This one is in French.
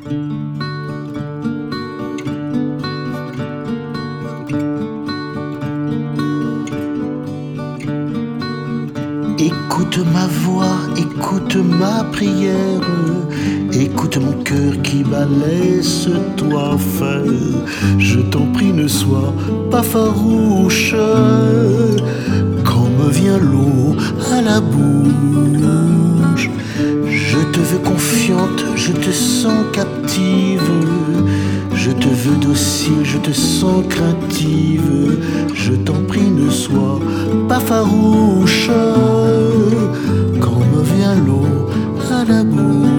Écoute ma voix, écoute ma prière, écoute mon cœur qui bat, laisse-toi faire. Je t'en prie, ne sois pas farouche quand me vient l'eau à la bouche. Je te veux confiante, je te sens captive. Je te veux docile, je te sens craintive. Je t'en prie, ne sois pas farouche quand me vient l'eau à la bouche.